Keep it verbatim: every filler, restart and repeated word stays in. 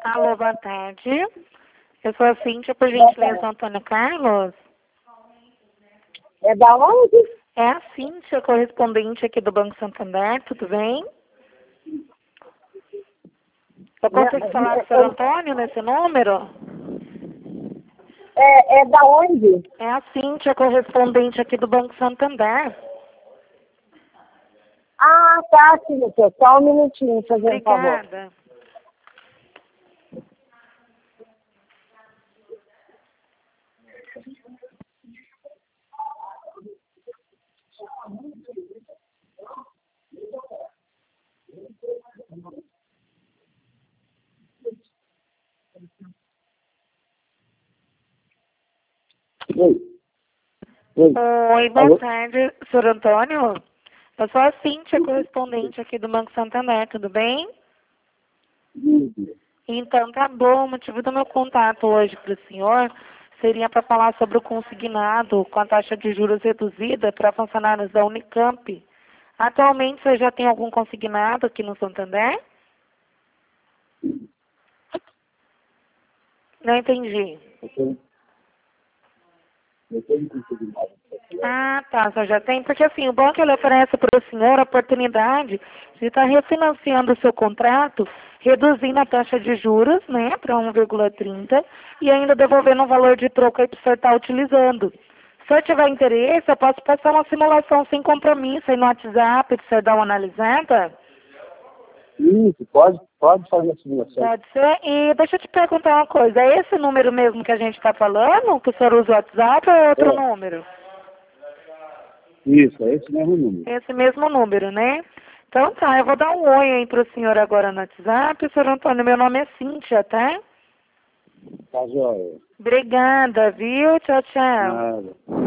Alô, boa tarde. Eu sou a Cíntia, por gentileza, Antônio Carlos. É da onde? É a Cíntia, correspondente aqui do Banco Santander, tudo bem? Eu consigo falar com o senhor Antônio nesse número? É, é da onde? É a Cíntia, correspondente aqui do Banco Santander. Ah, tá, Cíntia. Só um minutinho, fazendo favor. Obrigada. Oi. Oi. Oi, boa Alô? tarde, senhor Antônio. Eu sou a Cíntia, correspondente aqui do Banco Santander, tudo bem? Isso. Então, tá bom. O motivo do meu contato hoje para o senhor seria para falar sobre o consignado com a taxa de juros reduzida para funcionários da Unicamp. Atualmente, você já tem algum consignado aqui no Santander? Não entendi. Eu tenho, eu tenho consignado. Ah, tá, você já tem, porque assim, o banco ele oferece para o senhor a oportunidade de estar refinanciando o seu contrato, reduzindo a taxa de juros, né, para um vírgula trinta e ainda devolvendo um valor de troco aí para o senhor estar utilizando. Se o senhor tiver interesse, eu posso passar uma simulação sem compromisso aí no WhatsApp para o senhor dar uma analisada. Isso, pode, pode fazer a simulação. Pode ser. E deixa eu te perguntar uma coisa, é esse número mesmo que a gente está falando, que o senhor usa o WhatsApp ou é outro É. número? Isso, é esse mesmo número. Esse mesmo número, né? Então tá, eu vou dar um oi aí pro senhor agora no WhatsApp. Senhor Antônio, meu nome é Cíntia, tá? Tá joia. Obrigada, viu? Tchau, tchau. Nada.